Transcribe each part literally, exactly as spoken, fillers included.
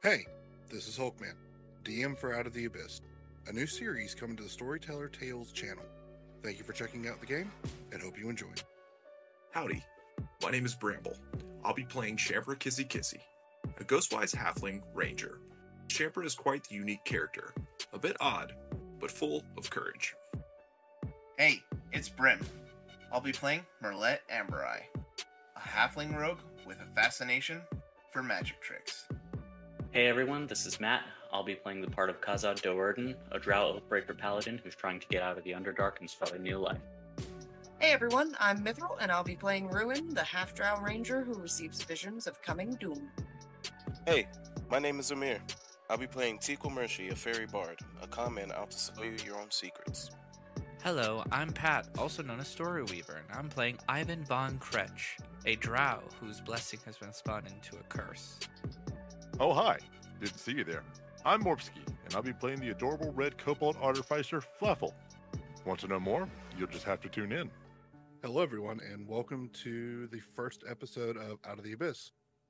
Hey, this is Hulkman, D M for Out of the Abyss, a new series coming to the Storyteller Tales channel. Thank you for checking out the game, and hope you enjoy. Howdy, my name is Bramble. I'll be playing Shamper Kissy Kissy, a Ghostwise Halfling Ranger. Shamper is quite the unique character, a bit odd, but full of courage. Hey, it's Brim. I'll be playing Merlet Amberai, a halfling rogue with a fascination for magic tricks. Hey everyone, this is Matt. I'll be playing the part of Khazad Do'Urden, a Drow Oathbreaker Paladin who's trying to get out of the Underdark and start a new life. Hey everyone, I'm Mithril, and I'll be playing Ruin, the half-drow ranger who receives visions of coming doom. Hey, my name is Amir. I'll be playing Tequil Mercy, a fairy bard, a con man out to sell you your own secrets. Hello, I'm Pat, also known as Story Weaver, and I'm playing Ivan von Kretsch, a drow whose blessing has been spun into a curse. Oh hi, didn't see you there. I'm Morpsky, and I'll be playing the adorable red kobold artificer Fluffle. Want to know more? You'll just have to tune in. Hello, everyone, and welcome to the first episode of Out of the Abyss.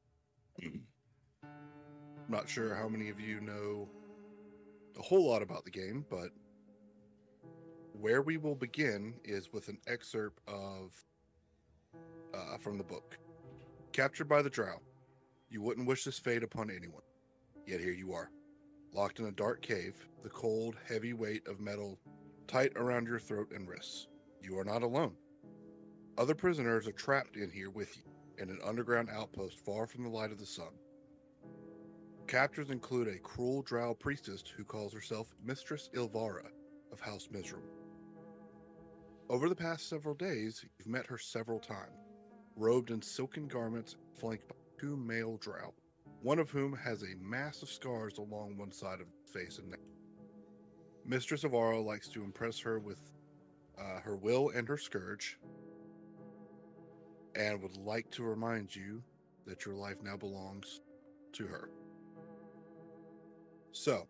Not sure how many of you know a whole lot about the game, but where we will begin is with an excerpt of uh, from the book. Captured by the Drow. You wouldn't wish this fate upon anyone. Yet here you are, locked in a dark cave, the cold, heavy weight of metal tight around your throat and wrists. You are not alone. Other prisoners are trapped in here with you, in an underground outpost far from the light of the sun. Captors include a cruel drow priestess who calls herself Mistress Ilvara of House Mizram. Over the past several days, you've met her several times, robed in silken garments, flanked by two male drow, one of whom has a mass of scars along one side of his face and neck. Mistress Ilvara likes to impress her with uh, her will and her scourge, and would like to remind you that your life now belongs to her. So,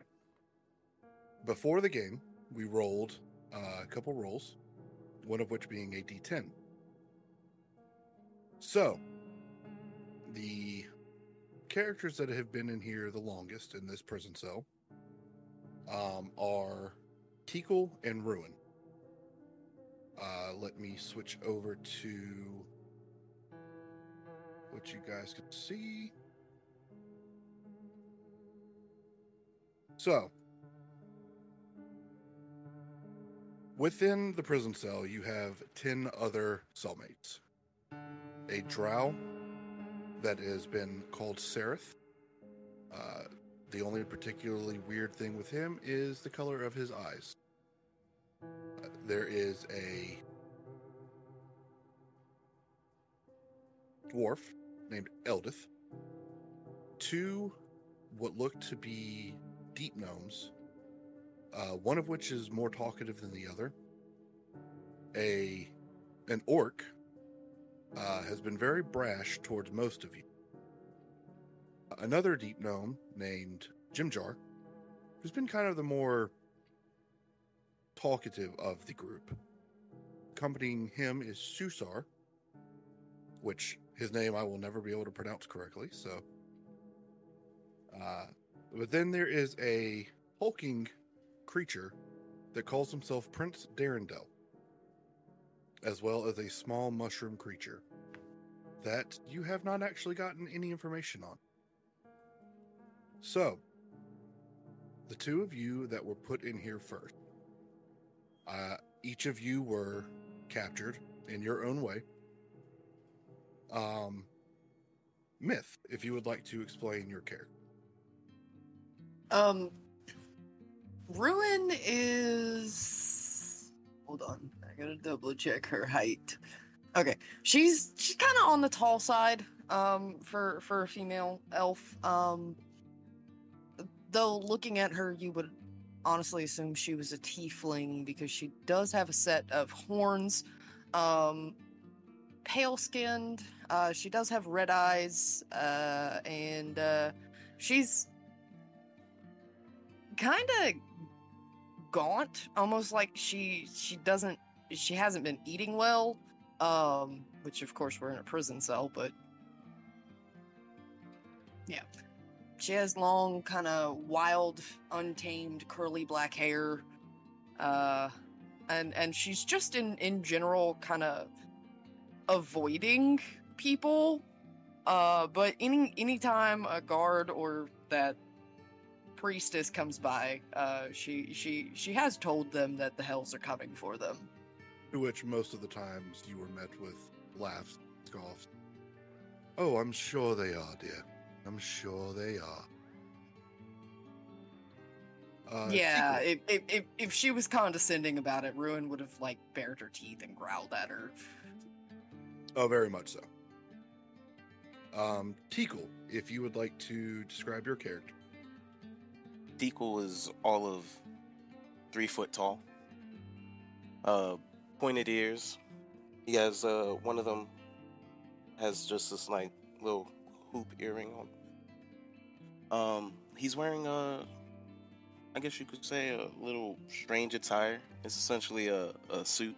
before the game, we rolled uh, a couple rolls, one of which being a d ten. So, the characters that have been in here the longest in this prison cell um, are Tequil and Ruin. Uh, let me switch over to what you guys can see. So, within the prison cell, you have ten other cellmates. A drow that has been called Sereth. Uh, the only particularly weird thing with him is the color of his eyes. Uh, there is a dwarf named Eldith. Two what look to be deep gnomes, uh, one of which is more talkative than the other. A an orc uh, has been very brash towards most of you. Another deep gnome named Jimjar, who's been kind of the more talkative of the group. Accompanying him is Susar, which his name I will never be able to pronounce correctly, so. Uh, but then there is a hulking creature that calls himself Prince Darendel, as well as a small mushroom creature that you have not actually gotten any information on. So, the two of you that were put in here first, uh, each of you were captured in your own way. Um, Myth, if you would like to explain your character. Um, Ruin is... Hold on, I gotta double check her height. Okay, she's she's kind of on the tall side, um, for for a female elf. Um, though looking at her, you would honestly assume she was a tiefling because she does have a set of horns. Um, pale-skinned. Uh, she does have red eyes, uh, and uh, she's kind of gaunt, almost like she she doesn't she hasn't been eating well. Um, which of course we're in a prison cell, but yeah. she has long, kind of wild, untamed, curly black hair. Uh, and and she's just in in general kind of avoiding people. Uh, but any anytime a guard or that priestess comes by, uh, she she she has told them that the hells are coming for them. To which most of the times you were met with laughs, scoffs. Oh, I'm sure they are, dear. I'm sure they are. Uh, yeah, Tico, if, if if if she was condescending about it, Ruin would have like bared her teeth and growled at her. Oh, very much so. Um, Tickle, if you would like to describe your character. Dequel is all of three foot tall. Uh, pointed ears. He has uh one of them has just this like little hoop earring on. Um, he's wearing a, I guess you could say a little strange attire. It's essentially a, a suit.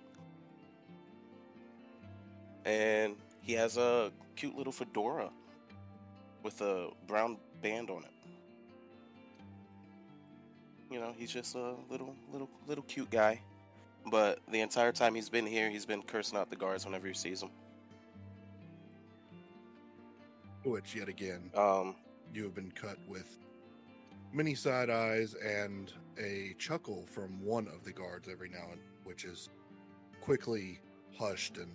And he has a cute little fedora with a brown band on it. You know, he's just a little, little, little cute guy. But the entire time he's been here, he's been cursing out the guards whenever he sees them. Which, yet again, Um, you have been cut with many side eyes and a chuckle from one of the guards every now and then, which is quickly hushed and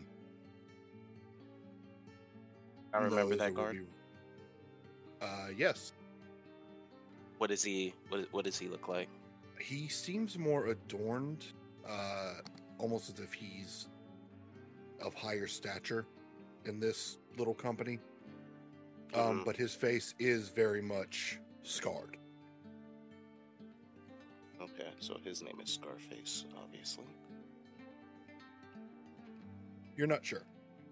I remember knows that it will guard. be- Uh, yes. What is he? What, what does he look like? He seems more adorned, uh, almost as if he's of higher stature in this little company. Um, Mhm. but his face is very much scarred. Okay, so his name is Scarface, obviously. You're not sure.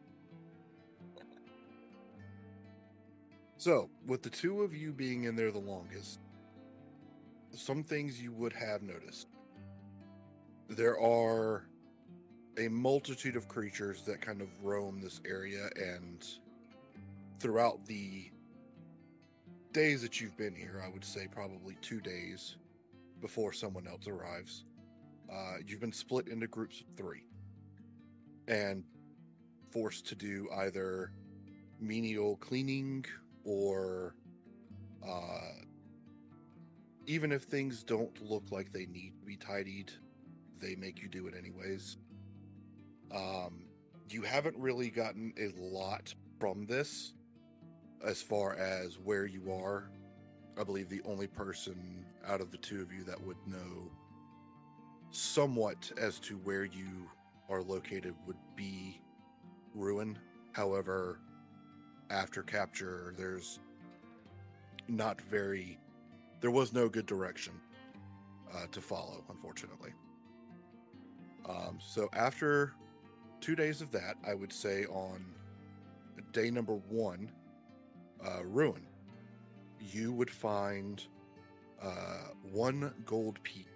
So, with the two of you being in there the longest, some things you would have noticed. There are a multitude of creatures that kind of roam this area, and throughout the days that you've been here, I would say probably two days before someone else arrives, uh, you've been split into groups of three and forced to do either menial cleaning or uh, even if things don't look like they need to be tidied, they make you do it anyways. Um, you haven't really gotten a lot from this as far as where you are. I believe the only person out of the two of you that would know somewhat as to where you are located would be Ruin. However, after capture, there's not very... There was no good direction uh, to follow, unfortunately. Um, so after two days of that, I would say on day number one, uh, Ruin, you would find uh, one gold piece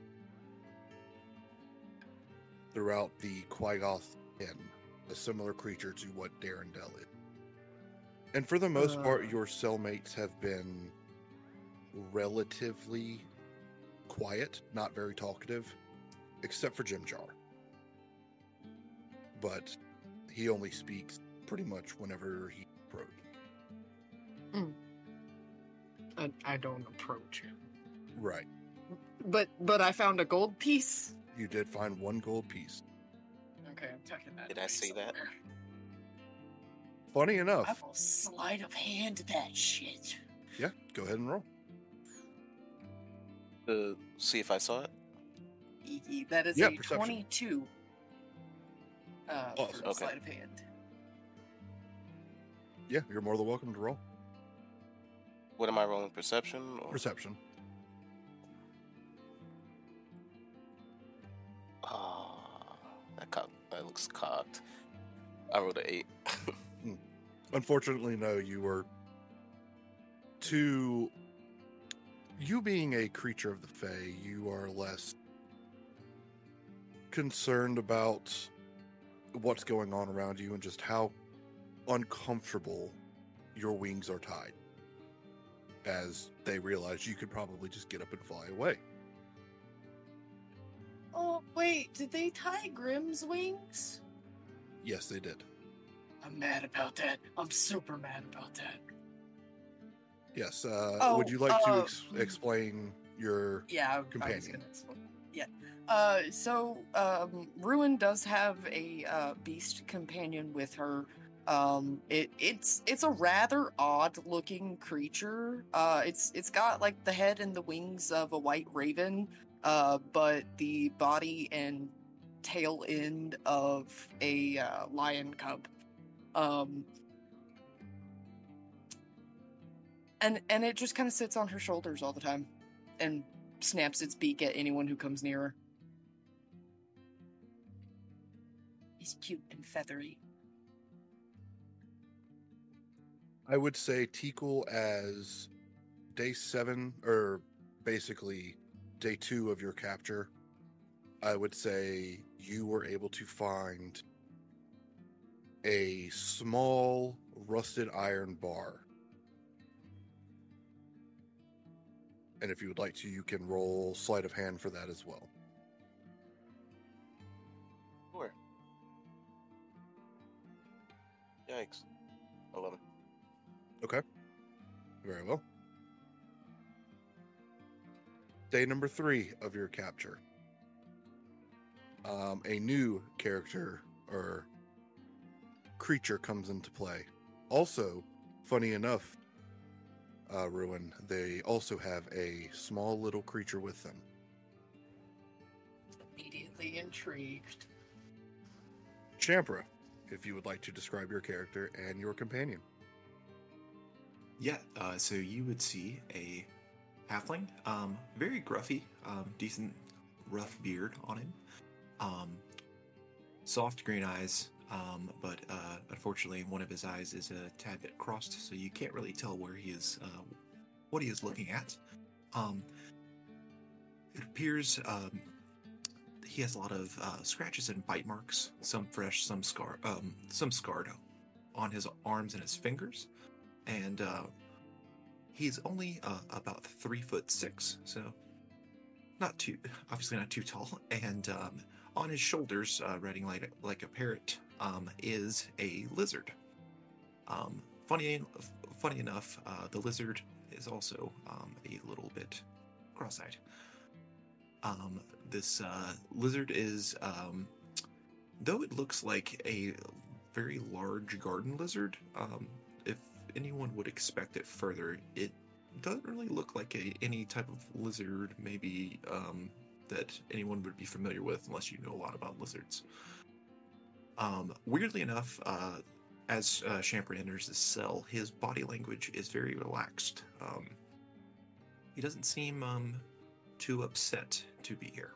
throughout the Quagoth Inn, a similar creature to what Darendel is. And for the most Uh. part, your cellmates have been relatively quiet, not very talkative, except for Jim Jar. But he only speaks pretty much whenever he approaches. I, I don't approach him. Right. But but I found a gold piece. You did find one gold piece. Okay, I'm tucking that. Did I away see that? somewhere. Funny I enough. will sleight of hand that shit. Yeah, go ahead and roll. To see if I saw it. E- e- That is Yeah, a perception. twenty-two. Uh, Awesome. for Okay. sleight of hand. Yeah, you're more than welcome to roll. What am I rolling? Perception? Or... Perception. Ah, that cock, that looks cocked. I rolled an eight. Unfortunately, no, you were too... You being a creature of the Fae, you are less concerned about what's going on around you and just how uncomfortable your wings are tied. as they realize you could probably just get up and fly away. Oh, wait, did they tie Grimm's wings? Yes, they did. I'm mad about that. I'm super mad about that. Yes. Uh, Oh, would you like to uh, ex- explain your Yeah, I- I was companion? gonna explain. Yeah. Uh, so, um, Ruin does have a uh, beast companion with her. Um, it it's it's a rather odd looking creature. Uh, it's it's got like the head and the wings of a white raven, uh, but the body and tail end of a uh, lion cub. Um, and and it just kind of sits on her shoulders all the time, and snaps its beak at anyone who comes near her. He's cute and feathery. I would say Tikal as day seven, or basically day two of your capture. I would say you were able to find a small rusted iron bar. And if you would like to, you can roll sleight of hand for that as well. Sure. Yikes. eleven. Okay. Very well. Day number three of your capture. Um, a new character or creature comes into play. Also, funny enough, uh, Ruin, they also have a small little creature with them. Immediately intrigued. Shampra, if you would like to describe your character and your companion. Yeah, uh, so you would see a halfling, um, very gruffy, um, decent rough beard on him, um, soft green eyes, um, but uh, unfortunately one of his eyes is a tad bit crossed, so you can't really tell where he is, uh, what he is looking at. Um, it appears um, he has a lot of uh, scratches and bite marks, some fresh, some scar, um, some scarred on his arms and his fingers. And uh, he's only uh, about three foot six, so not too, obviously not too tall. And um, on his shoulders, uh, riding like like a parrot, um, is a lizard. Um, funny, funny enough, uh, the lizard is also um, a little bit cross-eyed. Um, this uh, lizard is, um, though it looks like a very large garden lizard, um, if anyone would expect it further, it doesn't really look like a, any type of lizard maybe um, that anyone would be familiar with unless you know a lot about lizards. Um, weirdly enough, uh, as uh, Shampra enters the cell, his body language is very relaxed. Um, he doesn't seem um, too upset to be here.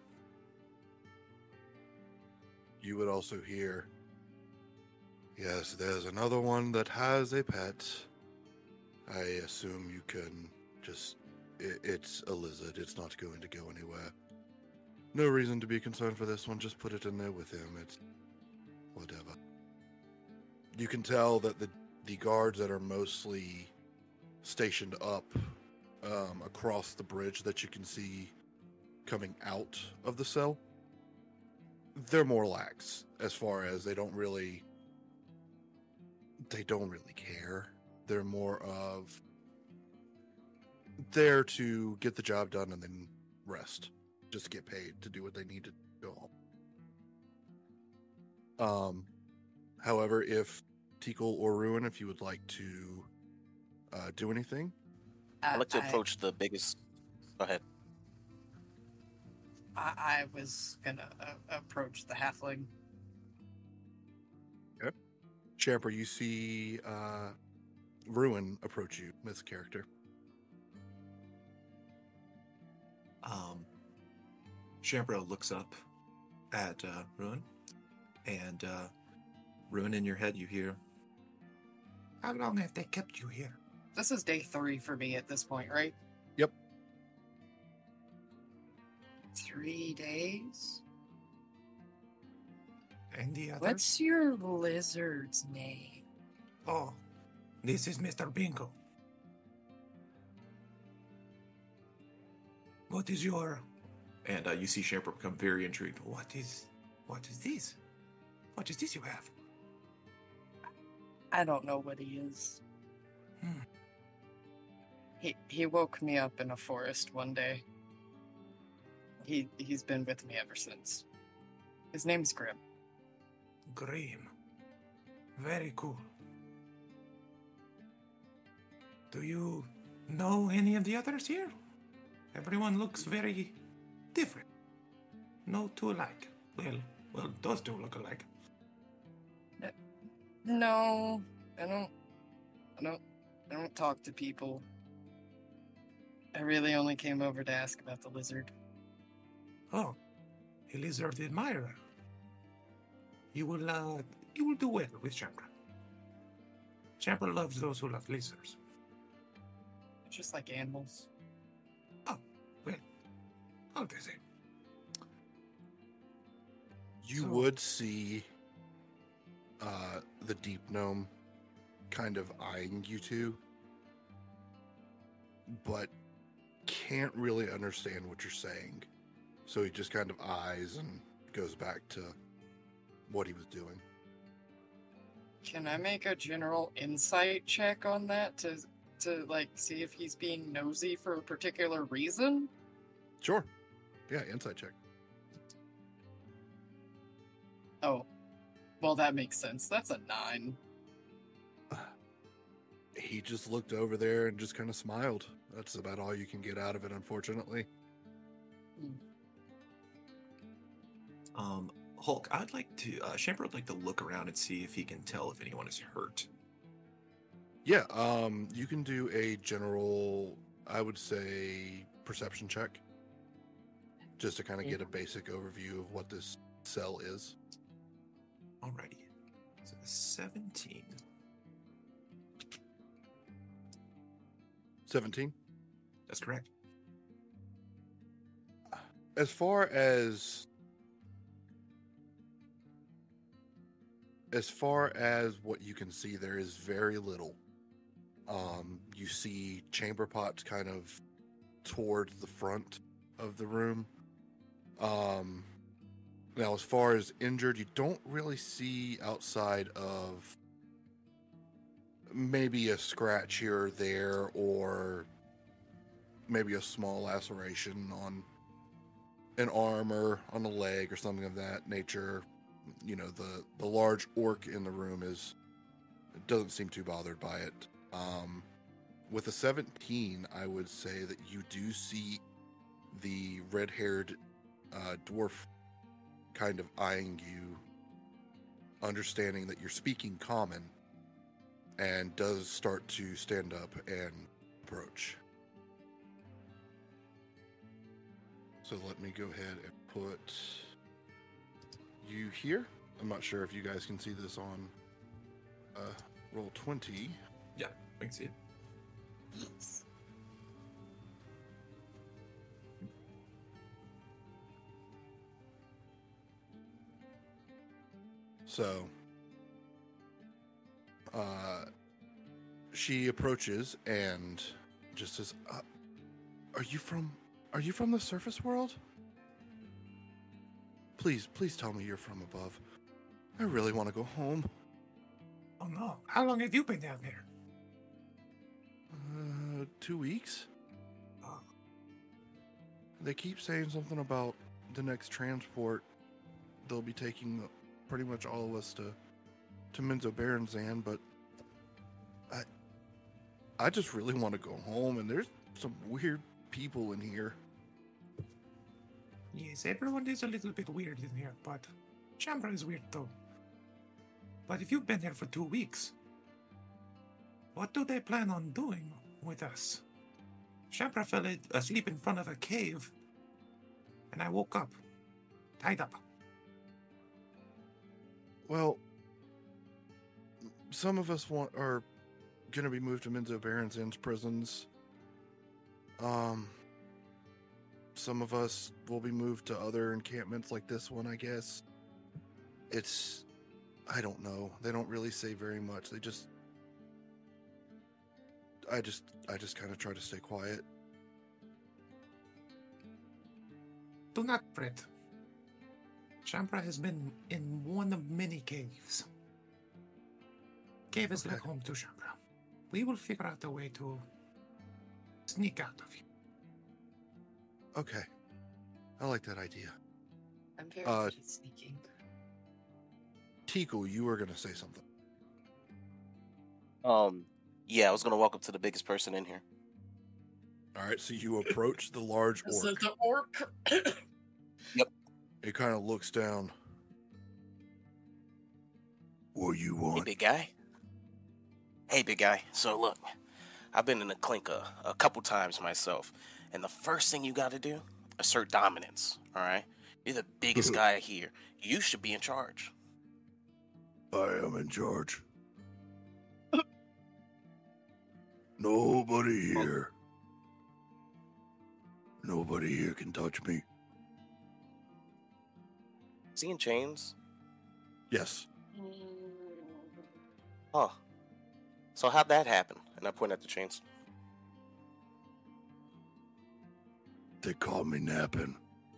You would also hear, yes, there's another one that has a pet. I assume you can just... It, it's a lizard. It's not going to go anywhere. No reason to be concerned for this one. Just put it in there with him. It's... whatever. You can tell that the, the guards that are mostly stationed up um, across the bridge that you can see coming out of the cell, they're more lax as far as they don't really... they don't really care. They're more of there to get the job done and then rest. Just get paid to do what they need to go home. Um, however, if Tikal or Ruin, if you would like to uh, do anything. I'd like to I- approach the biggest. Go ahead. I, I was gonna uh, approach the halfling. Shampra, you see uh, Ruin approach you, Miss Character. Um, Shampra looks up at uh, Ruin, and uh, Ruin, in your head, you hear, "How long have they kept you here?" This is day three for me at this point, right? Yep. Three days? And the others? What's your lizard's name? Oh, this is Mister Bingo. What is your... And uh, you see Shamper become very intrigued. What is... What is this? What is this you have? I don't know what he is. Hmm. He he woke me up in a forest one day. He he's been with me ever since. His name's Grim. Grim. Very cool. Do you know any of the others here? Everyone looks very different. No two alike. Well, well, those two look alike. No, I don't. I don't. I don't talk to people. I really only came over to ask about the lizard. Oh, a lizard admirer. You will, uh, you will do well with Shamper. Shamper loves those who love lizards. Just like animals. Oh, well, how they say. You So- would see uh, the deep gnome kind of eyeing you two, but can't really understand what you're saying. So he just kind of eyes and goes back to what he was doing. Can I make a general insight check on that to to like see if he's being nosy for a particular reason? Sure. Yeah, insight check. Oh, well, that makes sense. That's a nine. He just looked over there and just kind of smiled. That's about all you can get out of it, unfortunately. Um, Hulk, I'd like to, uh, Shamper would like to look around and see if he can tell if anyone is hurt. Yeah, um, you can do a general, I would say, perception check. Just to kind of get a basic overview of what this cell is. Alrighty. So seventeen. seventeen? That's correct. As far as as far as what you can see, there is very little. Um, you see chamber pots kind of towards the front of the room. Um, now, as far as injured, you don't really see outside of maybe a scratch here or there, or maybe a small laceration on an arm or on a leg or something of that nature. You know, the, the large orc in the room is doesn't seem too bothered by it. Um, with a seventeen, I would say that you do see the red-haired uh, dwarf kind of eyeing you, understanding that you're speaking common, and does start to stand up and approach. So let me go ahead and put you here. I'm not sure if you guys can see this on uh, roll twenty. Yeah, I can see it. So, uh, she approaches and just says, uh, "Are you from? Are you from the surface world? Please, please tell me you're from above. I really want to go home." Oh no. How long have you been down there? Uh, two weeks. Oh. They keep saying something about the next transport. They'll be taking pretty much all of us to to Menzo Baranzan, but I I just really want to go home, and there's some weird people in here. Yes, everyone is a little bit weird in here, but Chamber is weird too. But if you've been here for two weeks, what do they plan on doing with us? Chamber fell asleep in front of a cave, and I woke up, tied up. Well, some of us want are going to be moved to Menzo Baranzan's prisons. Um, some of us will be moved to other encampments like this one, I guess. It's, I don't know. They don't really say very much. They just, I just, I just kind of try to stay quiet. Do not fret. Shambra has been in one of many caves. Cave is Okay. like home to Shambra. We will figure out a way to sneak out of here. Okay. I like that idea. I'm very Uh, good at sneaking. Tiku, you were gonna say something. Um, yeah, I was gonna walk up to the biggest person in here. All right, so you approach the large Is orc. it the orc? It kind of looks down. What you Hey, want? big guy. Hey, big guy. So look, I've been in the clink a, a couple times myself, and the first thing you got to do, assert dominance. All right, you're the biggest guy here. You should be in charge. I am in charge. Nobody here. Nobody here can touch me. Is he in chains? Yes. Huh. So how'd that happen? And I point at the chains. They caught me napping.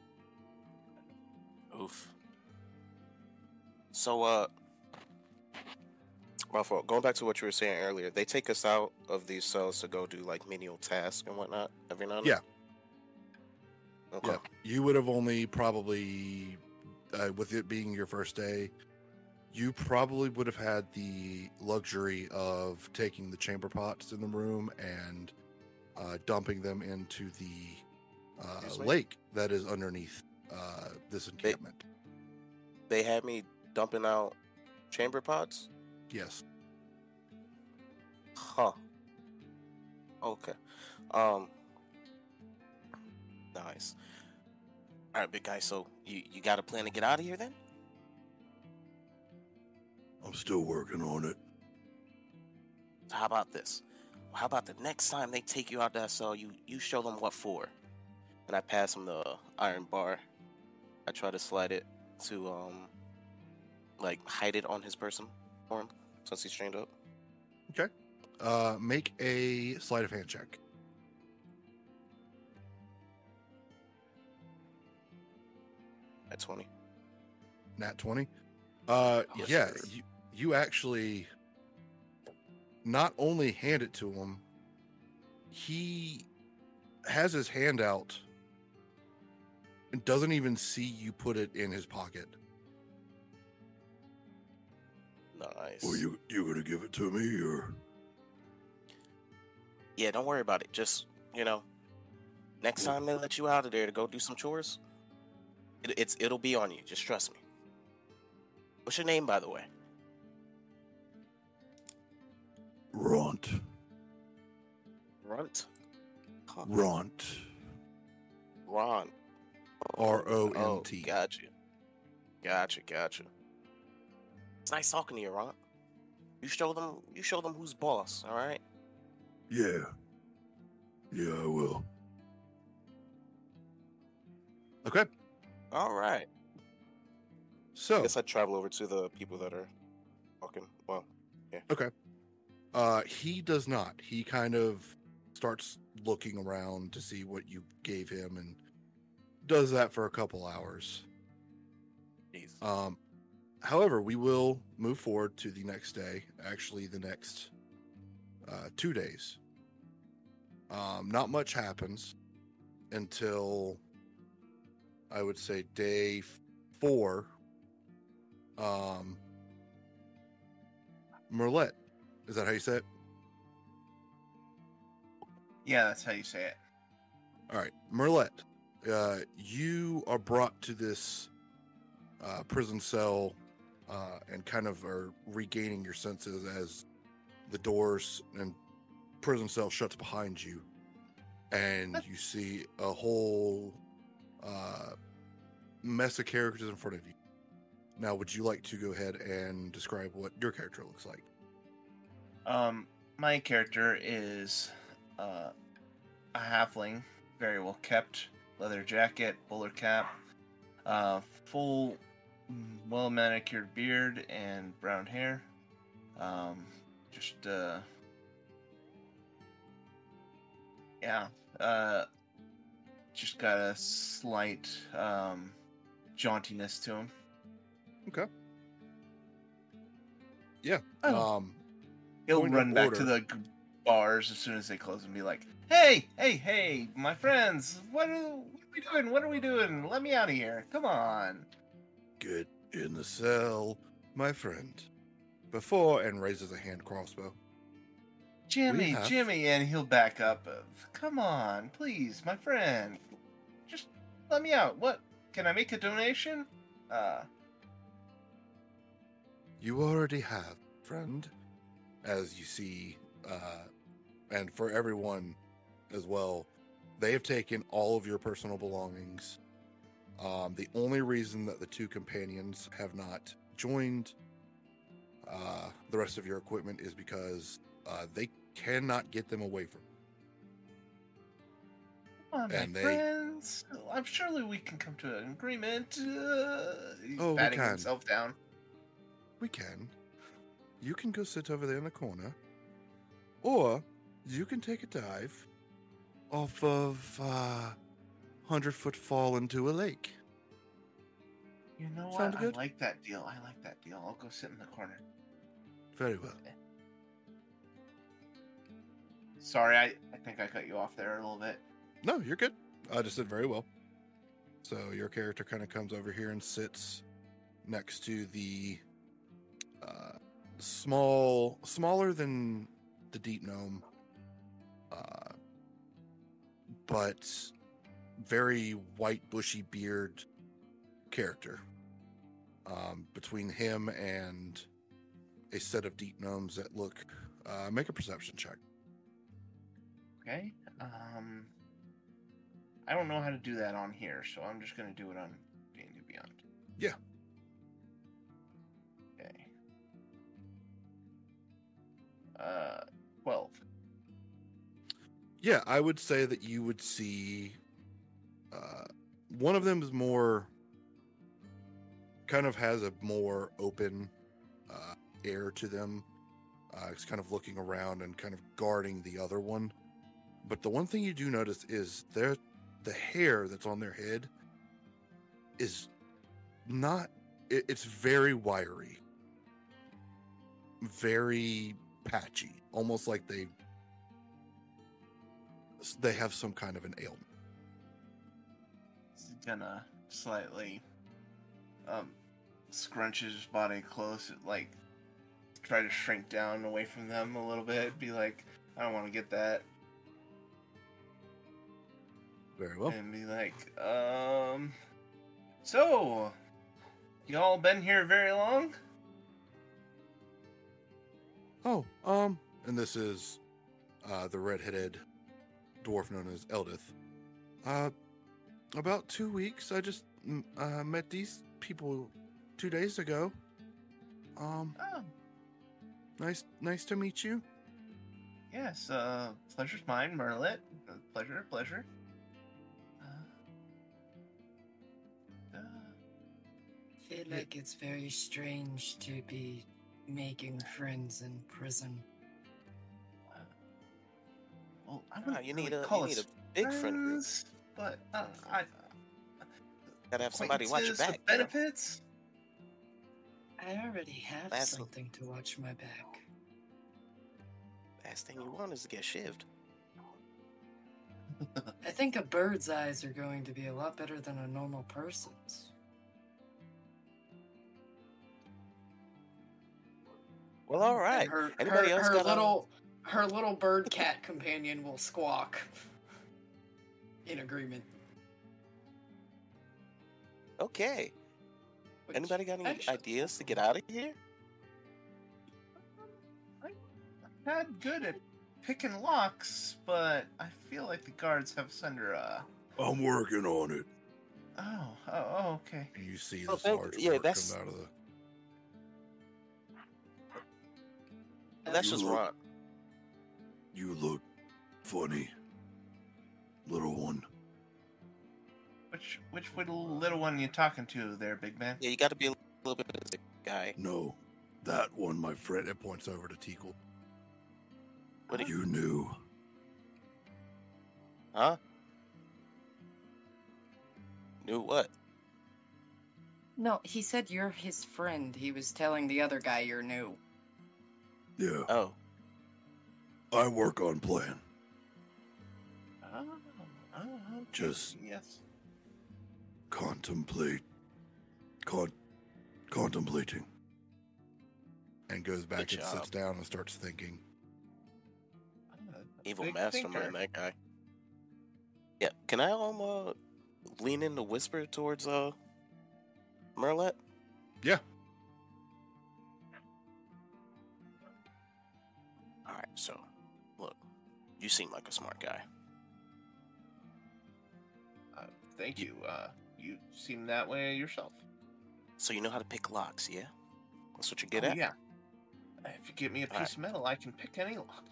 Oof. So, uh, my fault. Going back to what you were saying earlier, they take us out of these cells to go do like menial tasks and whatnot every now and then? Yeah. Okay. Yeah. You would have only probably, uh, with it being your first day, you probably would have had the luxury of taking the chamber pots in the room and uh, dumping them into the uh, This way? lake that is underneath uh, this encampment. They had me dumping out chamber pods? Yes. Huh. Okay. Um. Nice. All right, big guy. So you you got a plan to get out of here then? I'm still working on it. So how about this? How about the next time they take you out that cell, you you show them what for? And I pass him the iron bar. I try to slide it to um, like hide it on his person for him since he's trained up. Okay. Uh, make a sleight of hand check. At twenty. Nat twenty. Uh, Yes, yeah, sir. you, you actually not only hand it to him, he has his hand out and doesn't even see you put it in his pocket. Nice. Well, you you gonna give it to me or? Yeah, don't worry about it. Just, you know, next time they let you out of there to go do some chores, it, it's it'll be on you. Just trust me. What's your name, by the way? Runt. Runt. Huh. Runt. Ron. R O Oh, N T. gotcha. Gotcha, gotcha. It's nice talking to you, Ron. You show them. You show them who's boss. All right. Yeah. Yeah, I will. Okay. All right. So I guess I travel over to the people that are talking. Well, Okay. Uh, he does not. He kind of starts looking around to see what you gave him and does that for a couple hours. jeez. Um, however, we will move forward to the next day, actually, the next uh, two days. Um, not much happens until I would say day f- four. Um, Merlet. Is that how you say it? Yeah, that's how you say it. All right, Merlet, uh, you are brought to this uh, prison cell uh, and kind of are regaining your senses as the doors and prison cell shuts behind you, and you see a whole uh, mess of characters in front of you. Now, would you like to go ahead and describe what your character looks like? Um, my character is uh, a halfling, very well kept, leather jacket, bowler cap, uh, full, well manicured beard and brown hair. Um, just uh, yeah, uh, just got a slight um, jauntiness to him. Okay. Yeah. Oh. Um, He'll point of run back to order. the g- bars as soon as they close and be like, "Hey, hey, hey, my friends, what are, what are we doing? What are we doing? Let me out of here! Come on!" Get in the cell, my friend. Before, and raises a hand crossbow. Jimmy, have- Jimmy, and he'll back up. Of, Come on, please, my friend, just let me out. What? Can I make a donation? Uh, You already have, friend. As you see, uh, and for everyone as well, they have taken all of your personal belongings. Um, the only reason that the two companions have not joined uh, the rest of your equipment is because uh, they cannot get them away from. come on, my And they- friends. I'm surely we can come to an agreement. Uh, he's Oh, we patting can. himself down. We can. You can go sit over there in the corner, or you can take a dive off of uh, hundred foot fall into a lake. You know what? Sound good? I like that deal. I like that deal. I'll go sit in the corner. Very well. Sorry, I, I think I cut you off there a little bit. No, you're good. I just did very well. So your character kind of comes over here and sits next to the uh, small, smaller than the deep gnome, uh, but very white, bushy beard character. Um, between him and a set of deep gnomes that look, uh, make a perception check. Okay. Um, I don't know how to do that on here, so I'm just gonna do it on D and D Beyond. Yeah. Okay. Uh, twelve. Yeah, I would say that you would see uh, one of them is more kind of has a more open uh, air to them. Uh, it's kind of looking around and kind of guarding the other one. But the one thing you do notice is their the hair that's on their head is not. It, it's very wiry, very patchy, almost like they they have some kind of an ailment. He's gonna slightly um scrunch his body close, like try to shrink down away from them a little bit. Be like, I don't want to get that. Very well. And be like, um, so, y'all been here very long? Oh, um, and this is uh, the red-headed dwarf known as Eldith. Uh, about two weeks. I just mm, uh, met these people two days ago. Um, Oh, nice, nice to meet you. yes, uh, pleasure's mine, Merlet. Uh, Pleasure, pleasure. Uh, uh, I feel like it's very strange to be making friends in prison. well, I Ah, wouldn't you really need a call you need us a big friend group. friends, but uh, I Gotta have somebody watch your acquaintances with back. you know? benefits. I already have Last- something to watch my back. Last thing you want is to get shivved. I think a bird's eyes are going to be a lot better than a normal person's. Well, all And right. Her, Anybody her, else her got, um, little her little bird cat companion will squawk in agreement. Okay. which Anybody got any actually- ideas to get out of here? Not good at picking locks, but I feel like the guards have us under a. I'm working on it. Oh, oh, oh, okay. And you see Oh, this thank- large yeah, orc that's- come out of the. Well, that's You just look- Ron. You look funny, little one. Which which little little one you talking to there, big man? Yeah, you got to be a little bit of a guy. No, that one, my friend. It points over to Teakle. What do You knew. Huh? Knew what? No, he said you're his friend. He was telling the other guy you're new. Yeah, Oh, I work on plan. Oh, oh, okay. Just- yes. Contemplate. Con- contemplating. And goes back Good and sits job. down and starts thinking. I'm a evil big mastermind, thinker. that guy. Yeah, can I um uh, lean in to whisper towards uh Merlet? Yeah. All right, so look, you seem like a smart guy. Uh, thank you. Uh, you seem that way yourself. So you know how to pick locks, yeah? That's what you're good oh, at. yeah. If you give me a piece Alright. of metal, I can pick any lock.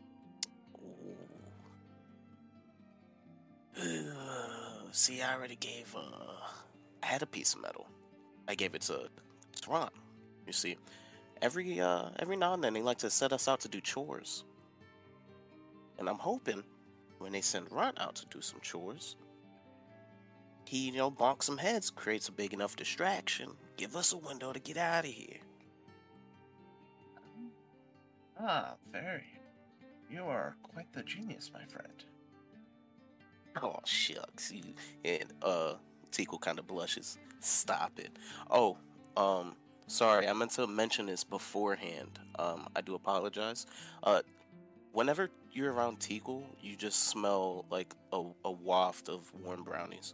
Ooh. See, I already gave. Uh, I had a piece of metal. I gave it to, to Ron. You see, every uh, every now and then they like to set us out to do chores, and I'm hoping when they send Ron out to do some chores, he you know bonks some heads, creates a big enough distraction, give us a window to get out of here. Ah, very. You are quite the genius, my friend. Oh shucks, you and uh Tico kind of blushes. Stop it. Oh, um, sorry, I meant to mention this beforehand. Um, I do apologize. Uh, whenever you're around Tico, you just smell like a, a waft of warm brownies.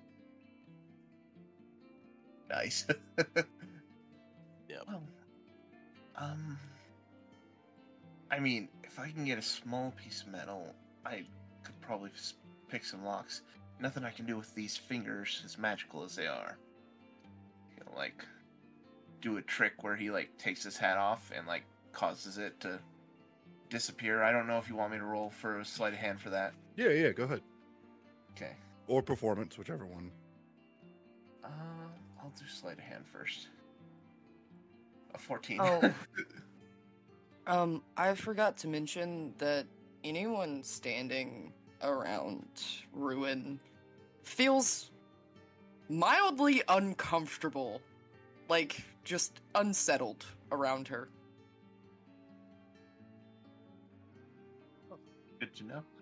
Nice. Yep. Well, um, I mean, if I can get a small piece of metal, I could probably s- pick some locks. Nothing I can do with these fingers, as magical as they are. You know, like, do a trick where he, like, takes his hat off and, like, causes it to disappear. I don't know if you want me to roll for a sleight of hand for that. Yeah, yeah, go ahead. Okay. Or performance, whichever one. Uh, I'll do sleight of hand first. A fourteen. Oh. Um, I forgot to mention that anyone standing around Ruin feels mildly uncomfortable. Like, just unsettled around her. Good to know.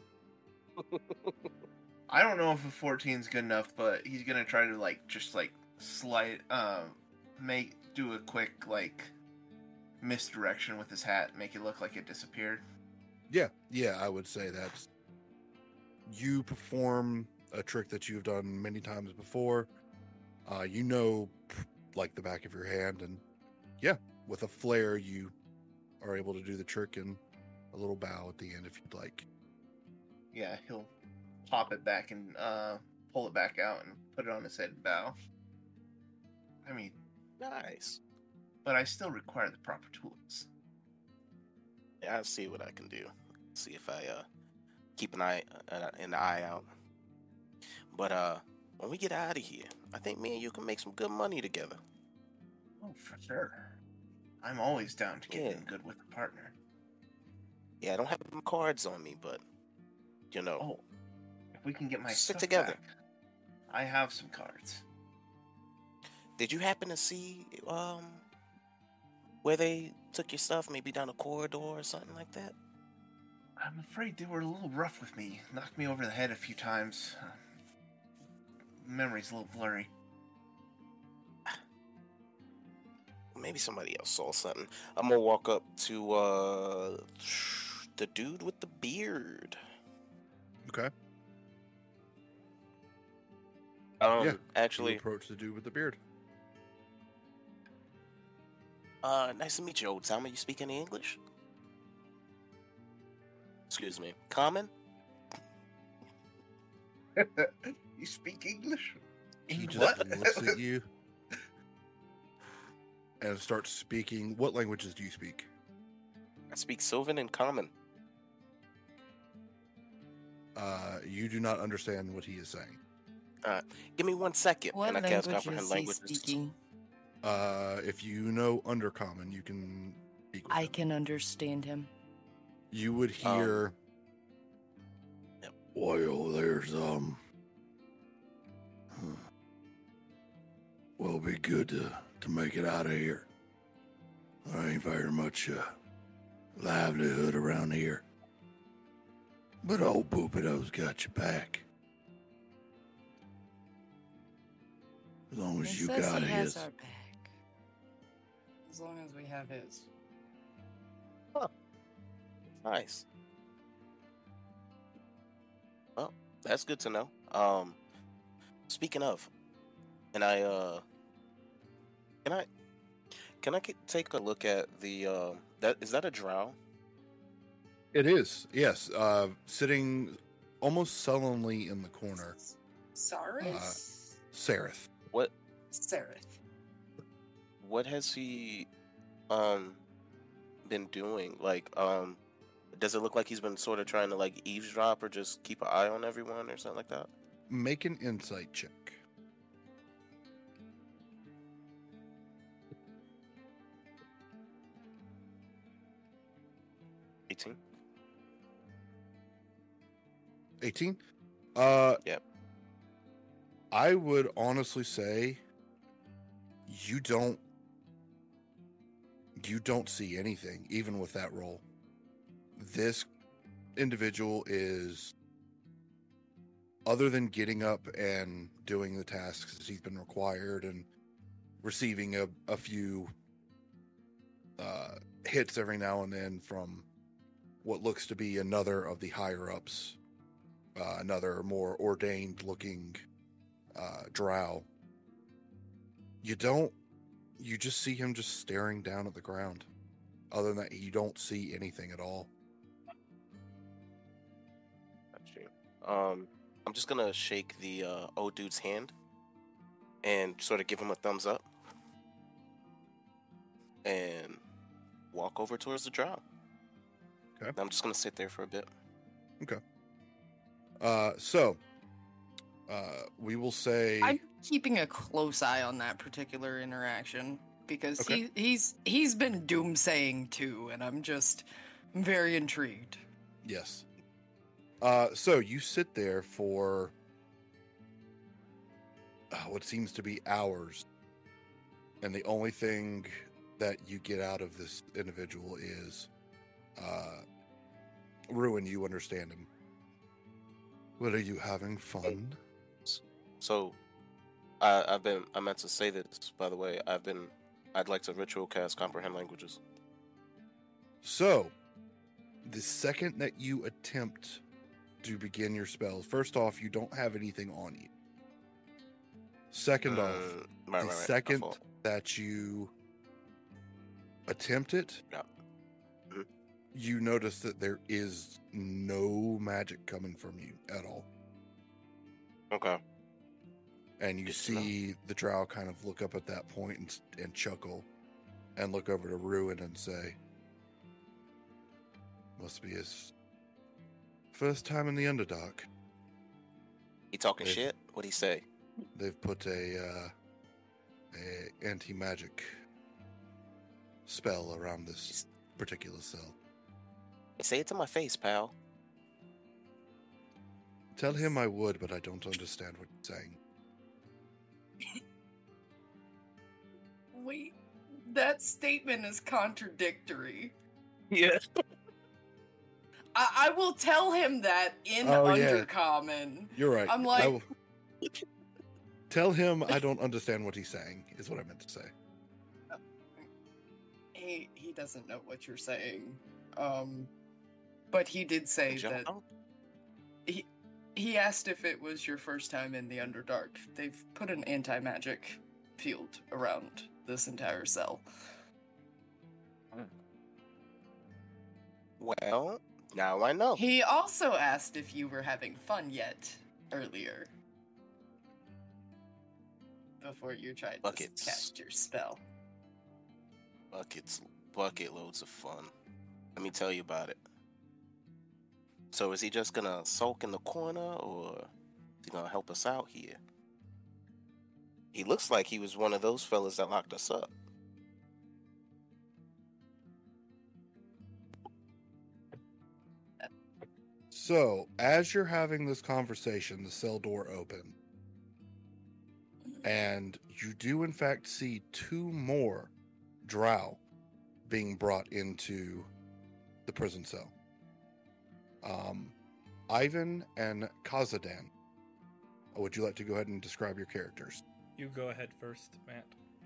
I don't know if a fourteen is good enough, but he's gonna try to like just like slide, um, make do a quick like misdirection with his hat, make it look like it disappeared. Yeah, yeah, I would say that's. You perform a trick that you've done many times before. Uh, you know, like the back of your hand, and yeah, with a flare, you are able to do the trick and a little bow at the end if you'd like. Yeah, he'll pop it back and uh, pull it back out and put it on his head and bow. I mean, Nice. but I still require the proper tools. Yeah, I'll see what I can do. See if I uh keep an eye uh, an eye out. But uh, when we get out of here, I think me and you can make some good money together. Oh, for sure. I'm always down to get Yeah. in good with a partner. Yeah, I don't have my cards on me, but you know. Oh, if we can get my Stick stuff together. back, I have some cards. Did you happen to see um where they took your stuff? Maybe down a corridor or something like that? I'm afraid they were a little rough with me. Knocked me over the head a few times. Uh, memory's a little blurry. Maybe somebody else saw something. I'm gonna walk up to uh the dude with the beard. Okay. Um, Yeah, You actually, approach the dude with the beard. uh, nice to meet you, old timer. You speak any English? Excuse me, common? You speak English? He just What? looks at you and starts speaking. What languages do you speak? I speak Sylvan and common. Uh, you do not understand what he is saying. Give me one second, What and I cast language comprehend is he languages. speaking? Uh, if you know Undercommon, you can speak with I him. can understand him. You would Um, hear. yep. Well, there's um. Well, be good to, to make it out of here. There ain't very much uh, livelihood around here. But old Boopido's got your back. As long as He you says got he has his. our back. As long as we have his. Nice. Well, that's good to know. Um, speaking of, and I uh, can I can I get, take a look at the uh, that is that a drow? It is, yes. Uh, sitting almost sullenly in the corner. Sorry? Uh, Sareth. What Sareth. what has he um been doing? Like, um, does it look like he's been sort of trying to like eavesdrop or just keep an eye on everyone or something like that? Make an insight check. eighteen. eighteen? Uh, Yep. I would honestly say you don't you don't see anything, even with that roll. This individual is, other than getting up and doing the tasks that he's been required and receiving a, a few uh, hits every now and then from what looks to be another of the higher ups, uh, another more ordained looking uh, drow. You don't, you just see him just staring down at the ground. Other than that, you don't see anything at all. Um, I'm just gonna shake the uh, old dude's hand and sort of give him a thumbs up and walk over towards the drow. Okay. I'm just gonna sit there for a bit. Okay. Uh, so, uh, we will say... I'm keeping a close eye on that particular interaction because Okay. he he's he's been doomsaying too, and I'm just very intrigued. Yes. Uh, so you sit there for uh, what seems to be hours, and the only thing that you get out of this individual is, uh, Ruin, you understand him. What, are you having fun? So, I, I've been. I meant to say this, by the way. I've been. I'd like to ritual cast comprehend languages. So, the second that you attempt to begin your spells, first off, you don't have anything on you. Second Mm, off, right, the right, right. My second fault. that you attempt it, Yeah. Mhm. you notice that there is no magic coming from you at all. Okay. And you Good to know. see the drow kind of look up at that point and, and chuckle and look over to Ruin and say, must be his first time in the Underdark. He talking They've- shit? What'd he say? They've put a, uh, a anti-magic spell around this particular cell. Say it to my face, pal. Tell him I would, but I don't understand what you're saying. Wait, that statement is contradictory. Yeah. I, I will tell him that in Oh, yeah. Undercommon. You're right. I'm I like- will- Tell him I don't understand what he's saying, is what I meant to say. He he doesn't know what you're saying. Um, but he did say Jump that out. he he asked if it was your first time in the Underdark. They've put an anti-magic field around this entire cell. Well, now I know. He also asked if you were having fun yet earlier. Before you tried Buckets. to cast your spell. Buckets, bucket loads of fun. Let me tell you about it. So is he just gonna sulk in the corner, or is he gonna help us out here? He looks like he was one of those fellas that locked us up. So, as you're having this conversation, the cell door opens. and you do in fact see two more drow being brought into the prison cell. Um, Ivan and Kazadan. Would you like to go ahead and describe your characters? You go ahead first, Matt.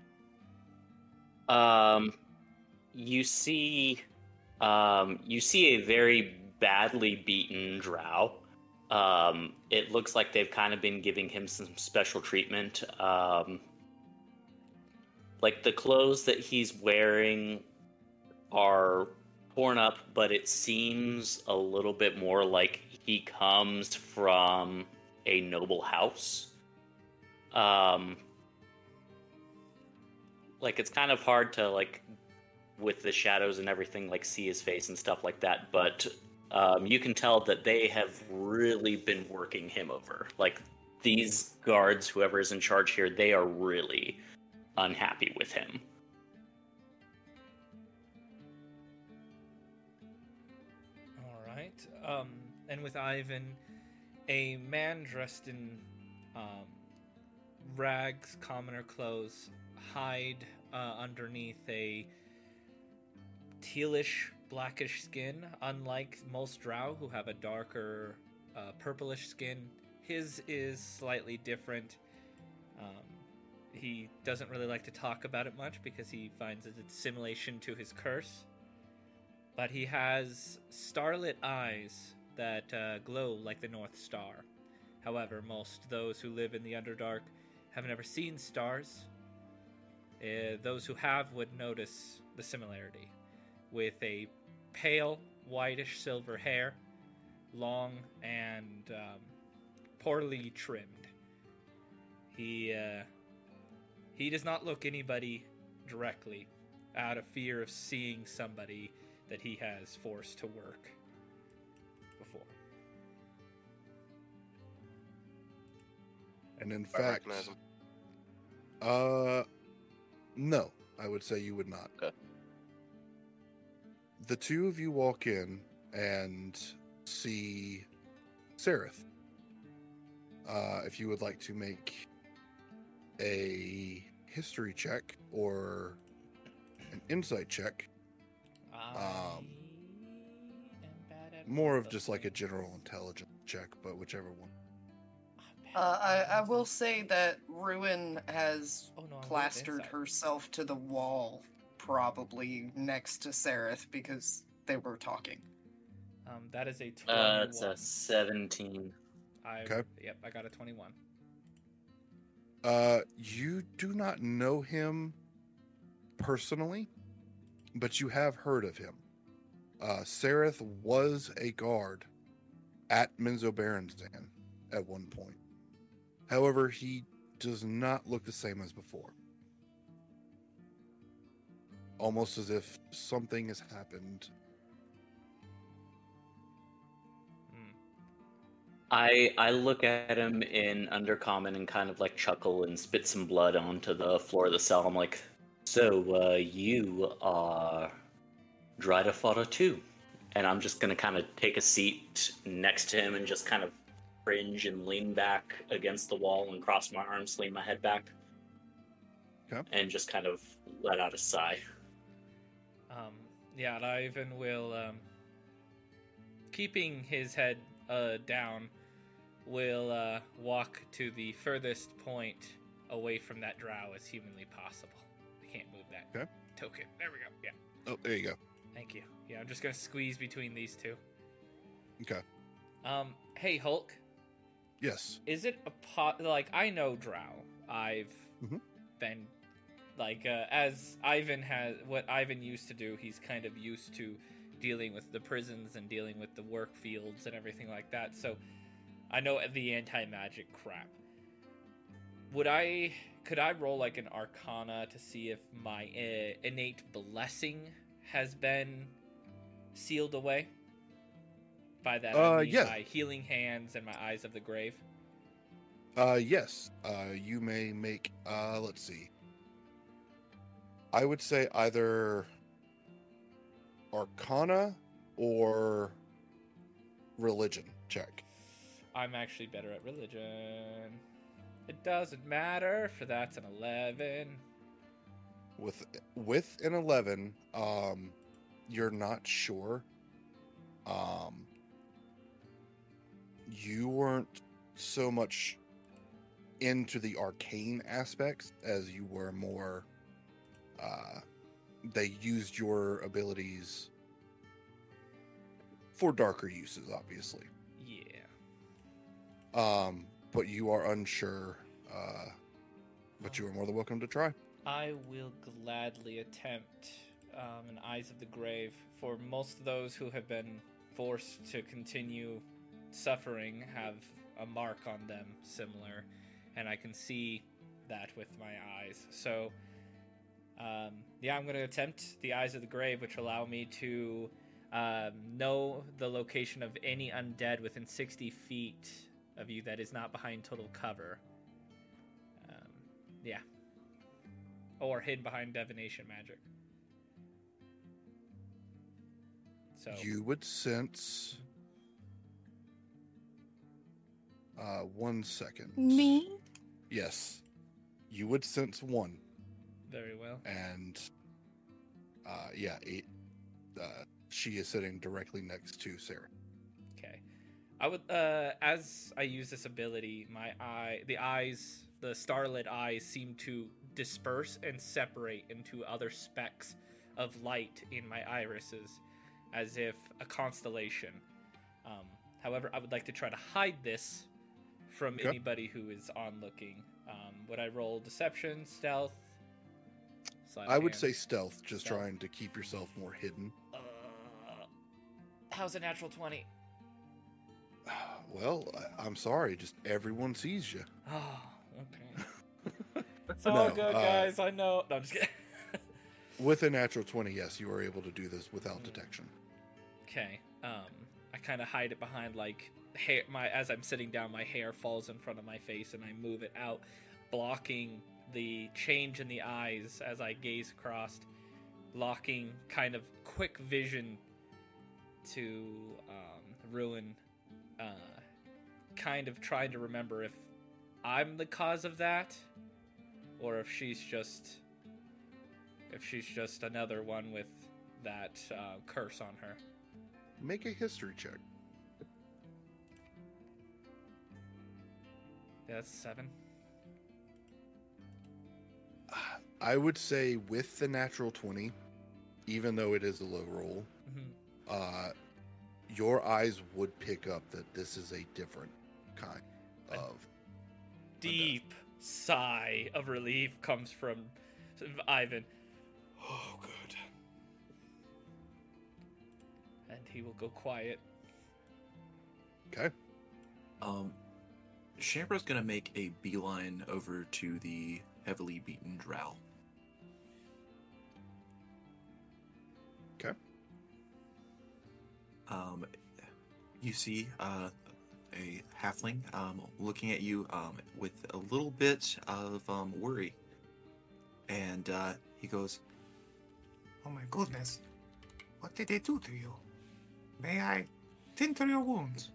Um, you see, um, you see a very badly beaten drow. Um, it looks like they've kind of been giving him some special treatment. Um, like the clothes that he's wearing are torn up, but it seems a little bit more like he comes from a noble house. Um, like it's kind of hard to like with the shadows and everything, like see his face and stuff like that, but um, you can tell that they have really been working him over. Like these guards, whoever is in charge here, they are really unhappy with him. All right. Um, and with Ivan, a man dressed in um, rags, commoner clothes, hide uh, underneath a tealish, blackish skin. Unlike most drow who have a darker, uh, purplish skin, his is slightly different. Um, he doesn't really like to talk about it much because he finds it a simulation to his curse. But he has starlit eyes that uh, glow like the North Star. However, most those who live in the Underdark have never seen stars. Uh, those who have would notice the similarity, with a pale, whitish silver hair, long and um, poorly trimmed. He uh, he does not look anybody directly, out of fear of seeing somebody that he has forced to work before. And in I fact, recognize him. uh, no, I would say you would not. Okay. The two of you walk in and see Sereth. Uh, if you would like to make a history check or an insight check, um, more of just like a general intelligence check, but whichever one. Uh, I, I will say that Ruin has Oh, no, I'm plastered inside. herself to the wall, probably next to Sereth, because they were talking. Um, that is a twenty-one. Uh, it's a seventeen. I, Okay. Yep, I got a twenty-one. Uh, you do not know him personally, but you have heard of him. Uh, Sereth was a guard at Menzo Berenstain at one point. However, he does not look the same as before. Almost as if something has happened. Hmm. I I look at him in Undercommon and kind of like chuckle and spit some blood onto the floor of the cell. I'm like, so uh, you are Dryda Fodder too? And I'm just gonna kind of take a seat next to him and just kind of cringe and lean back against the wall and cross my arms, lean my head back. Okay. And just kind of let out a sigh. Um, yeah, and Ivan will, um, keeping his head uh, down, will uh, walk to the furthest point away from that drow as humanly possible. I can't move that Okay. token. There we go. Yeah, Oh, there you go. thank you. Yeah, I'm just gonna squeeze between these two. Okay. Um, hey Hulk, Yes. is it a pot? Like I know drow. I've Mhm. been like uh, as Ivan has what Ivan used to do. He's kind of used to dealing with the prisons and dealing with the work fields and everything like that. So I know the anti-magic crap. Would I could I roll like an Arcana to see if my uh, innate blessing has been sealed away? By that Uh, I mean yeah. my healing hands and my eyes of the grave. Uh, yes. Uh, you may make, uh, let's see. I would say either Arcana or religion check. I'm actually better at religion. It doesn't matter, for that's an eleven. With with an eleven, um, you're not sure. Um, you weren't so much into the arcane aspects as you were more. Uh, they used your abilities for darker uses, obviously. Yeah. Um, but you are unsure. Uh, but you are more than welcome to try. I will gladly attempt um, an Eyes of the Grave. For most of those who have been forced to continue suffering have a mark on them similar, and I can see that with my eyes. So, um, yeah, I'm going to attempt the Eyes of the Grave, which allow me to um, know the location of any undead within sixty feet of you that is not behind total cover. Um, yeah. Or hidden behind divination magic. So You would sense. Uh, one second. Me? Yes, you would sense one, very well. and uh, yeah, it, uh, she is sitting directly next to Sarah. Okay. I would uh as I use this ability, my eye the eyes the starlit eyes seem to disperse and separate into other specks of light in my irises, as if a constellation. Um, however, I would like to try to hide this from Okay. anybody who is onlooking. Um, would I roll deception, stealth? Sleight of I would hand? say stealth, just Stealth. trying to keep yourself more hidden. Uh, how's a natural twenty? Well, I, I'm sorry, just everyone sees you. Oh, okay. It's all No, good, uh, guys. I know. No, I'm just kidding. With a natural twenty, yes, you are able to do this without detection. Okay. Um, I kind of hide it behind like hair. My as I'm sitting down, my hair falls in front of my face, and I move it out, blocking the change in the eyes as I gaze across, locking kind of quick vision to um, Ruin. Uh, kind of trying to remember if I'm the cause of that, or if she's just if she's just another one with that uh, curse on her. Make a history check. Yeah, that's a seven. I would say with the natural twenty, even though it is a low roll, Mm-hmm. uh, your eyes would pick up that this is a different kind A of Deep sigh of relief comes from Ivan. Oh, good. And he will go quiet. Okay. Um, Shambra's gonna make a beeline over to the heavily beaten drow. Okay. Um, you see uh, a halfling um, looking at you um, with a little bit of um, worry, and uh, he goes, Oh my goodness. What did they do to you? May I tend to your wounds?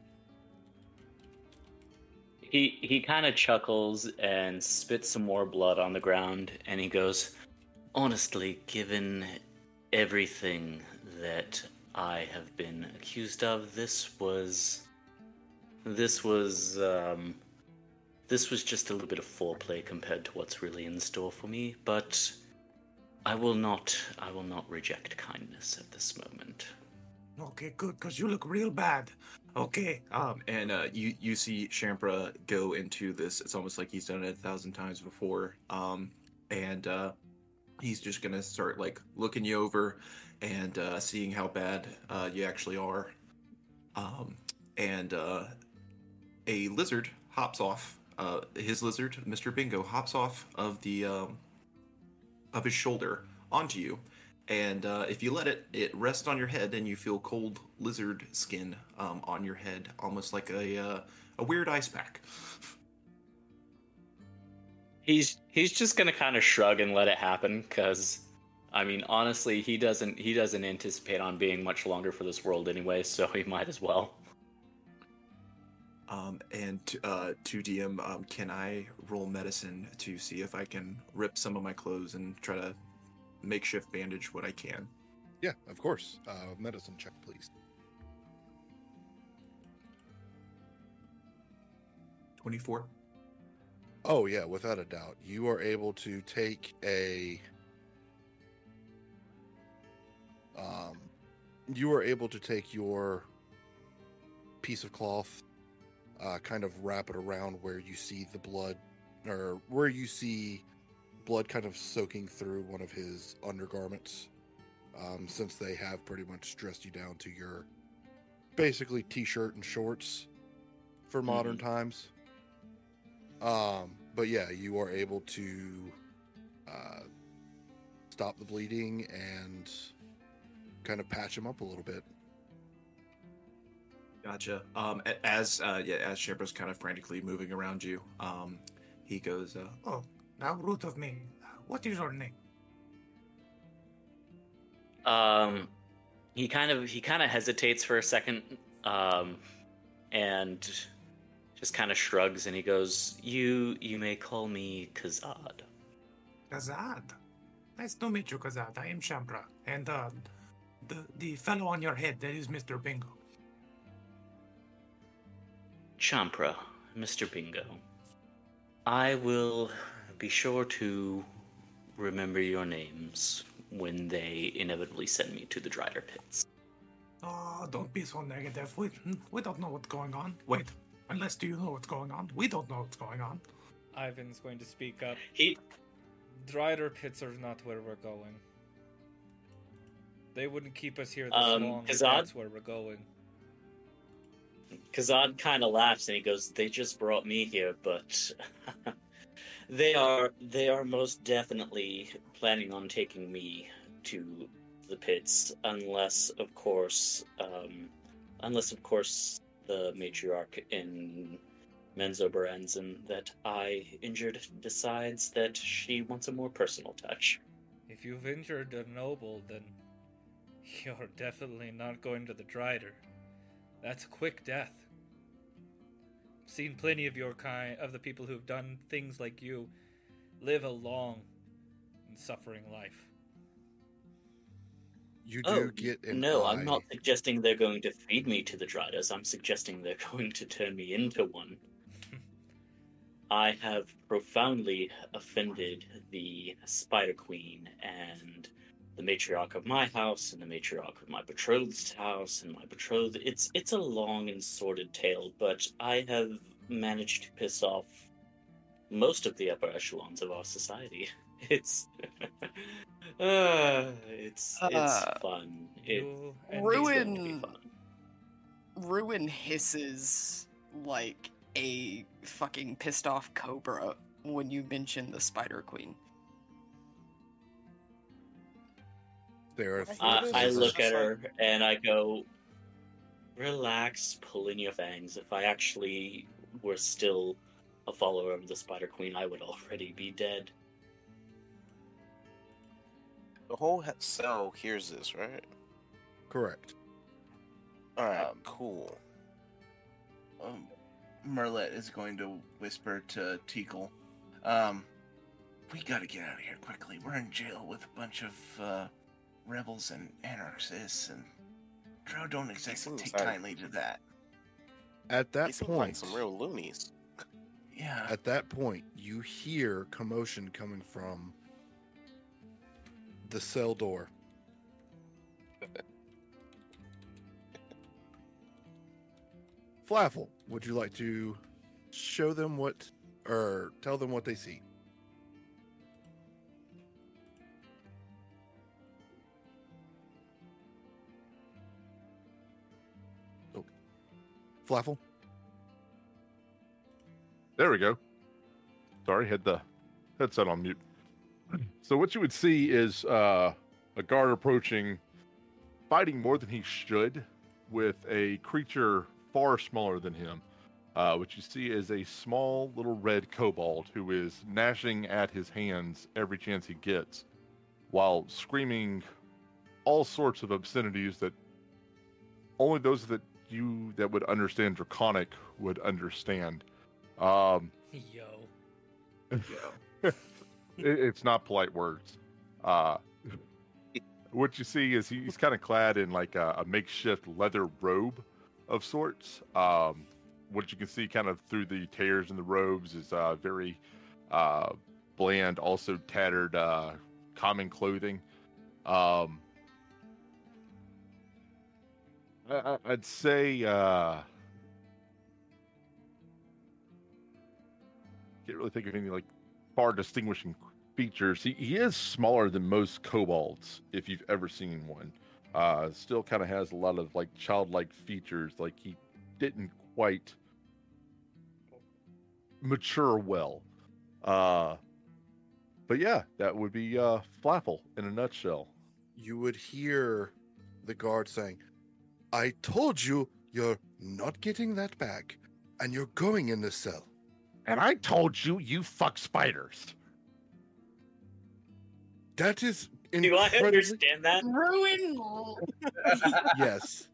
He he kind of chuckles and spits some more blood on the ground, and he goes, "Honestly, given everything that I have been accused of, this was this was um, this was just a little bit of foreplay compared to what's really in store for me. But I will not I will not reject kindness at this moment." Okay, good, because you look real bad. Okay, um, and uh, you you see Shambra go into this. It's almost like he's done it a thousand times before. Um, and uh, he's just gonna start like looking you over and uh, seeing how bad uh, you actually are. Um, and uh, a lizard hops off. Uh, his lizard, Mister Bingo, hops off of the um, of his shoulder onto you. And uh, if you let it, it rests on your head, and you feel cold lizard skin um, on your head, almost like a uh, a weird ice pack. He's he's just gonna kind of shrug and let it happen, because, I mean, honestly, he doesn't he doesn't anticipate on being much longer for this world anyway, so he might as well. Um, and t- uh, to D M, um, can I roll medicine to see if I can rip some of my clothes and try to makeshift bandage what I can? Yeah, of course. Uh, medicine check, please. twenty-four. Oh yeah, without a doubt. You are able to take a um you are able to take your piece of cloth, uh kind of wrap it around where you see the blood, or where you see blood kind of soaking through one of his undergarments. Um since they have pretty much dressed you down to your basically t-shirt and shorts for modern Mm-hmm. times. Um, but yeah, you are able to uh, stop the bleeding and kind of patch him up a little bit. Gotcha. Um, a- as uh, yeah, as Shebra's kind of frantically moving around you, um, he goes, uh, Oh, now root of me. What is your name? Um, he kind of he kind of hesitates for a second, um, and just kind of shrugs, and he goes, "You you may call me Kazad." Kazad. Nice to meet you, Kazad. I am Shambra. And uh, the, the fellow on your head, that is Mister Bingo. Champra, Mister Bingo. I will be sure to remember your names when they inevitably send me to the Drider Pits. Oh, don't be so negative. We, we don't know what's going on. Wait, unless do you know what's going on? We don't know what's going on. Ivan's going to speak up. He Drider Pits are not where we're going. They wouldn't keep us here this Um, long if Kazad? that's where we're going. Kazad kind of laughs and he goes, "They just brought me here, but they are they are most definitely planning on taking me to the pits, unless of course, um, unless of course the matriarch in Menzoberranzan that I injured decides that she wants a more personal touch." If you've injured a noble, then you're definitely not going to the Drider. That's a quick death. I've seen plenty of your kind, of the people who've done things like you, live a long and suffering life. You do Oh, get an no, eye. I'm not suggesting they're going to feed me to the Driders. I'm suggesting they're going to turn me into one. I have profoundly offended the Spider Queen and the matriarch of my house and the matriarch of my betrothed's house and my betrothed. It's it's a long and sordid tale, but I have managed to piss off most of the upper echelons of our society. It's uh, it's it's Uh, fun. It, You it's and going to be Ruin fun. Ruin hisses like a fucking pissed off cobra when you mention the Spider Queen. There are I, three I pieces. look at her and I go, "Relax, pull in your fangs. If I actually were still a follower of the Spider Queen, I would already be dead." The whole he- cell hears this, right? Correct. All right, Um, cool. Um, Merlet is going to whisper to Teakle, um, we gotta get out of here quickly. We're in jail with a bunch of uh, rebels and anarchists, and Drow don't exactly seems take like- kindly to that. At that These seem like point, some real loonies. Yeah. at that point, you hear commotion coming from the cell door. Flaffle, would you like to show them what, or tell them what they see? Oh, Flaffle. There we go. Sorry, had the headset on mute. So what you would see is uh, a guard approaching, fighting more than he should, with a creature far smaller than him. Uh, what you see is a small little red kobold who is gnashing at his hands every chance he gets, while screaming all sorts of obscenities that only those that you that would understand Draconic would understand. Um, Yo. Yeah. it, it's not polite words. Uh, what you see is he's kind of clad in like a, a makeshift leather robe of sorts. Um, what you can see kind of through the tears in the robes is uh, very uh, bland, also tattered, uh, common clothing. Um, I, I'd say uh, can't really think of any like far distinguishing features. He he is smaller than most kobolds, if you've ever seen one. Uh, still kind of has a lot of like childlike features. Like he didn't quite mature well. Uh, but yeah, that would be uh, Flaffle in a nutshell. You would hear the guard saying, I told you you're not getting that back, and you're going in the cell. And I told you, you fuck spiders. That is Do I incredibly... understand that? Ruin. Yes.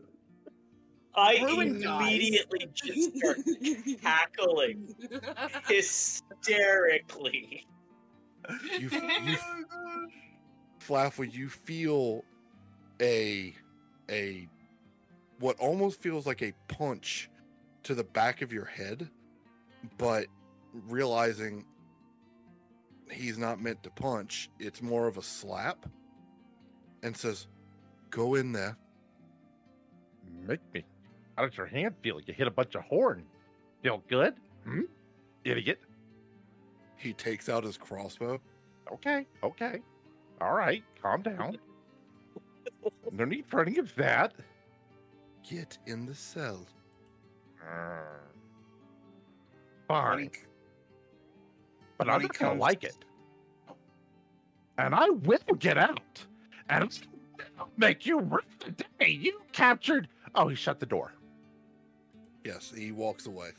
I Ruin dies. immediately just start cackling hysterically. You, you, Flaffle, you feel a, a, what almost feels like a punch to the back of your head, but realizing he's not meant to punch, it's more of a slap, and says, go in there. Make me. How does your hand feel? You hit a bunch of horn. Feel good? Hmm? Idiot. He takes out his crossbow. Okay, okay. All right, calm down. No need for any of that. Get in the cell. Uh, When Fine, he- but when I'm he not gonna comes- like it. And I will get out. And I'll make you rue the day you captured. Oh, he shut the door. Yes, he walks away.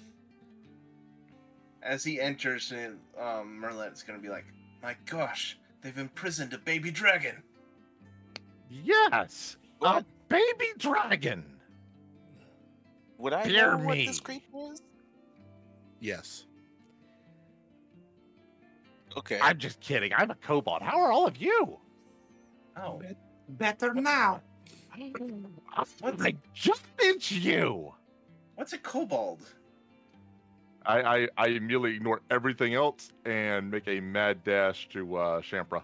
As he enters, in, um, Merlin's gonna be like, "My gosh, they've imprisoned a baby dragon." Yes, a baby dragon. Would I Dear know what me. this creature is? Yes. Okay. I'm just kidding. I'm a kobold. How are all of you? Oh, Better now. I just mentioned you. what's a kobold? I, I, I immediately ignore everything else and make a mad dash to uh, Shampra.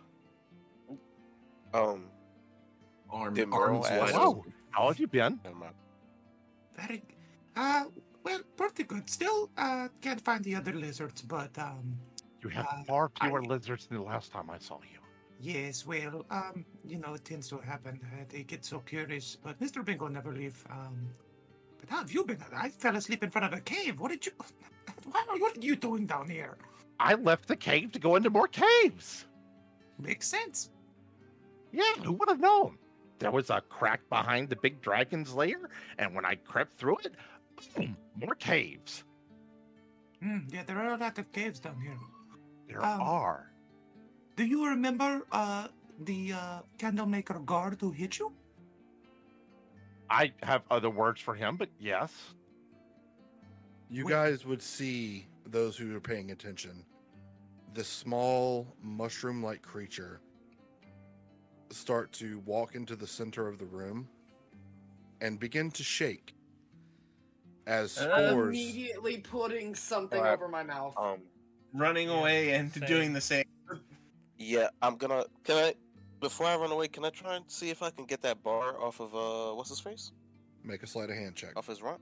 Um. Arm, Did Merle arms ask- wide Wow. open. How have you been? Never mind. Very. Uh, well, pretty good. Still, uh, can't find the other lizards, but um, You have Uh, far fewer I- lizards than the last time I saw you. yes, well, um, you know, it tends to happen. Uh, they get so curious, but Mister Bingo never leave. Um, but how have you been? I fell asleep in front of a cave. What did you? What are, what are you doing down here? I left the cave to go into more caves. Makes sense. Yeah, who would have known? There was a crack behind the big dragon's lair, and when I crept through it, boom, more caves. Hmm, yeah, there are a lot of caves down here. There Um, are. Do you remember uh the uh, candlemaker guard who hit you? I have other words for him, but yes. You Wait. guys would see, those who are paying attention, the small mushroom-like creature start to walk into the center of the room and begin to shake as Uh, spores. Immediately putting something Alright. over my mouth. Um. Running Yeah, away and same. doing the same. Yeah, I'm gonna. Can I? Before I run away, can I try and see if I can get that bar off of uh, what's his face? Make a sleight of hand check. Off his rump.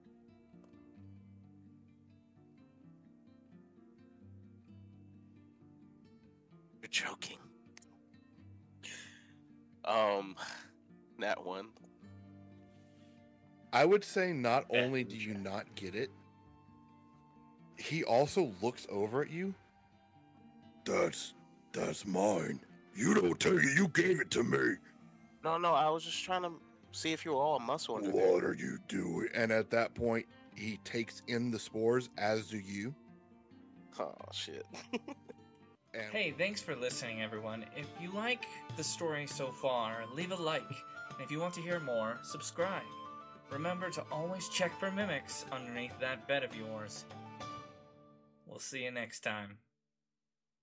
You're joking. Um, that one. I would say not Yeah. only do you not get it, he also looks over at you. That's that's mine. You don't take it. You gave it to me. No, no, I was just trying to see if you were all muscle under there. What are you doing? And at that point, he takes in the spores, as do you. Oh shit. And Hey, thanks for listening, everyone. If you like the story so far, leave a like. And if you want to hear more, subscribe. remember to always check for mimics underneath that bed of yours. We'll see you next time.